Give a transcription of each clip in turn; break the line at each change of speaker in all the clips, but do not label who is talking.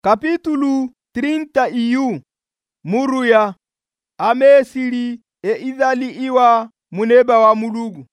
Kapitulu 30 Muruya amesili idhali iwa muneba wa Mulugu.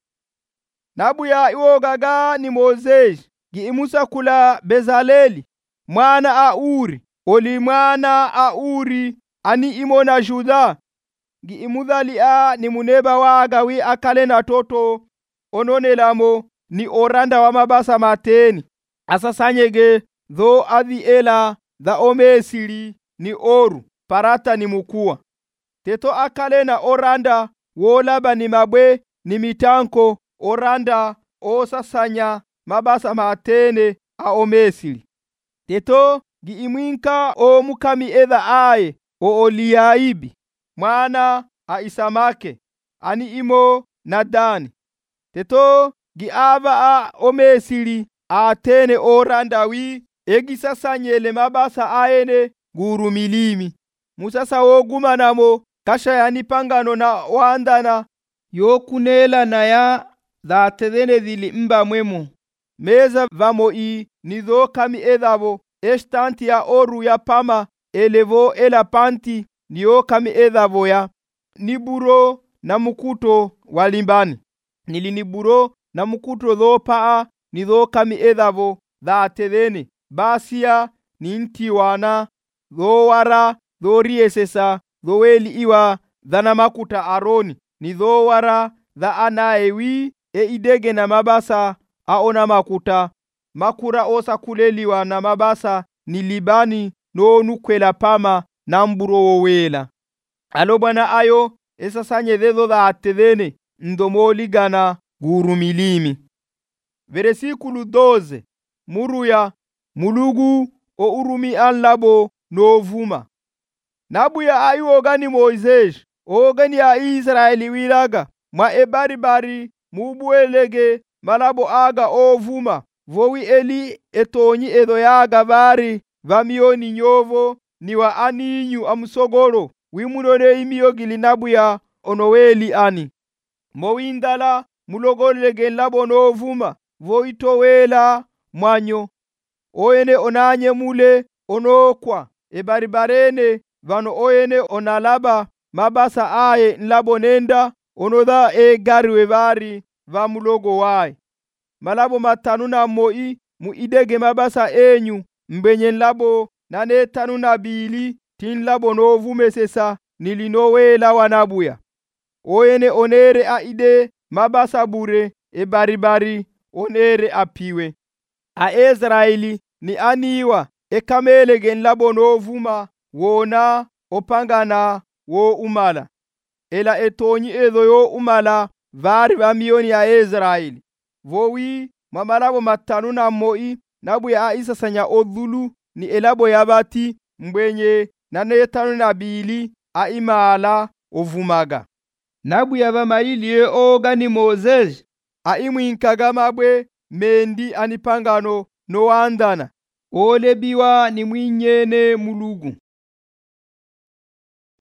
Nabuya iwogaga ni Mozesi giimusa kula Bezaleli mwana a Uri oli mwana a Uri ani imona Juda giimudhali ni muneba waga wi akale na toto ononelamo ni oranda wa mabasa mateni asasanyege dho adhiela dha omesili ni oru parata ni mukua teto akale na oranda wolaba ni mabwe ni mitanko oranda osasanya mabasa matene a omesili teto giimwinka o mukami edha aye o Oliaibi mwana a Isamake ani imo Nadani teto giava a omesili atene oranda wi egisasanyele mabasa aene guru milimi musasa wogumanamo kashayani pangano na wandana yokunela na ya dhatedhene dhili mba mwemu meza vamoi nidho kami edhavo estanti ya oru ya pama elevo ela panti niyo kami edhavo ya niburo na mukuto walimbani niliniburo na mukuto dho paa nidho kami edhavo dhatedhene basia nintiwana dho wara dho riesesa dho weli iwa dhana makuta Aroni ni dho wara dha anaewi idege na mabasa aona makuta makura osa kuleliwa na mabasa ni libani no nukwela pama na mburo wowela alo bwana ayo esasanye dhezo dha atedhene ndomoligana guru milimi. Veresikulu 12 Muruya Mulugu o urumi anlabo no vuma. Nabuya ayu ogani Mozesi ogani ya Israeli wilaga ma ebaribari mubuelege malabo aga o vuma vowi eli etonyi edo yaga bari vamioni nyovo niwa aninyu amusogoro wimunone imiyogili nabuya onoweli ani mowindala mulogolege labo no vuma voitowela mwanyo oyene onanye mule onokwa ebaribarene vano oyene onalaba mabasa aye nlabo nenda onodha gariwe bari va mulogo wae malabo matanu na moi muidege mabasa enyu mbenye nlabo nane tanu na bili tin labo no vumesesa nilinowela wanabuya oyene onere aide mabasa bure ebaribari onere apiwe a Israeli ni aniwa ekamelege nlabo no vuma wona opangana wo umala ela etonyi edho yo umala vari vamioni ya Israeli vowi mamalabo matanu na moi nabuya isasanya odhulu ni elabo yabati mbwenye nane tanu na bili imala ovumaga nabuya vamaili ogani Mozesi imwinkaga mabwe mendi anipangano no andana olebiwa ni mwinyene Mulugu